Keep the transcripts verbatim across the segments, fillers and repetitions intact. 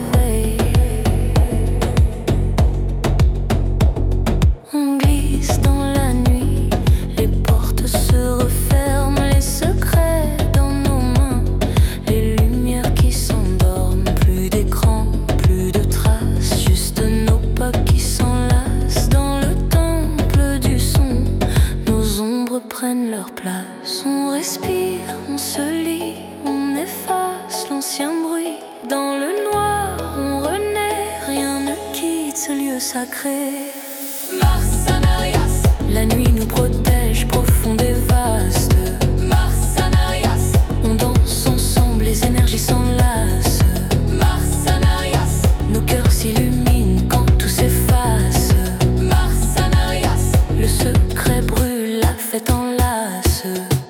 réveil. On glisse dans la nuit, les portes se referment, les secrets dans nos mains, les lumières qui s'endorment, plus d'écran, plus de traces, juste nos pas qui s'enlacent dans le temple du son. Nos ombres prennent leur place, on respire, on se lit, on efface l'ancien bruit. Dans le noir, on renaît, rien ne quitte ce lieu sacré. Marsanarias, La nuit nous protège, profonde et vaste. Marsanarias, On danse ensemble, les énergies s'enlacent. Marsanarias, Nos cœurs s'illuminent quand tout s'efface. Marsanarias, Le secret brûle, la fête enlace.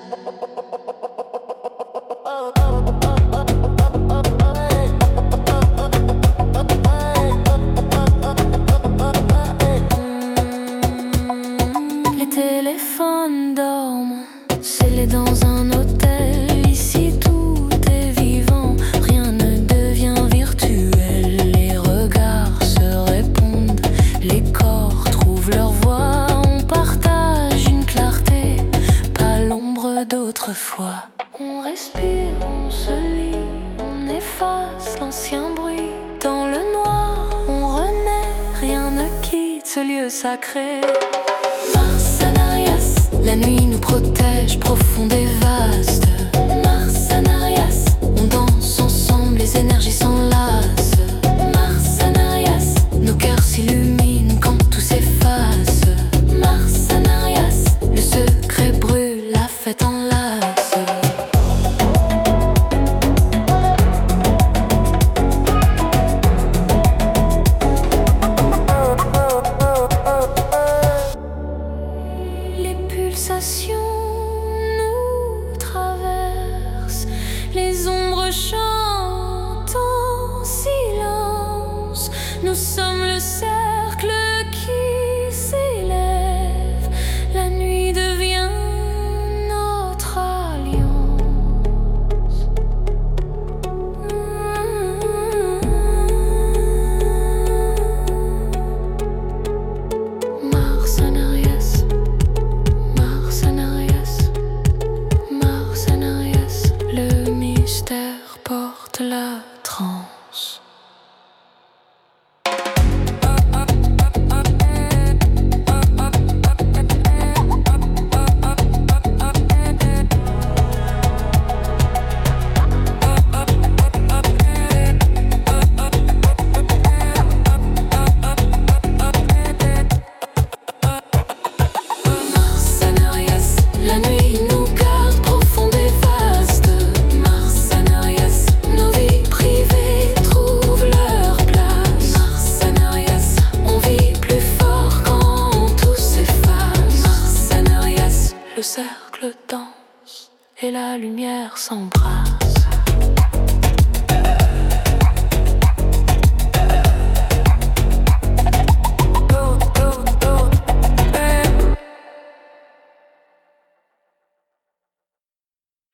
Les téléphones dorment, scellés dans un hôtel. Ici tout est vivant, rien ne devient virtuel. Les regards se répondent, les corps trouvent leur voie. On partage une clarté, pas l'ombre d'autrefois. On respire, on se lit, on efface l'ancien bruit. Dans le noir, on renaît, rien ne quitte ce lieu sacré. Marsanarias, la nuit nous protège, profonde et vaste. Marsanarias, on danse ensemble, les énergies s'enlacent. Marsanarias, nos cœurs s'illuminent quand tout s'efface. Marsanarias, le secret brûle, la fête enlace. Les pulsations nous traversent, les ombres chantent en silence. Nous sommes le cercle qui s'élève, la nuit devient notre alliance. Marsanarias, Marsanarias, Marsanarias, le mystère porte la transe. Marsanarias, la nuit nous garde profonde et vaste. Marsanarias, nos vies privées trouvent leur place. Marsanarias, on vit plus fort quand tout s'efface. Marsanarias, le cercle danse et la lumière s'embrasse.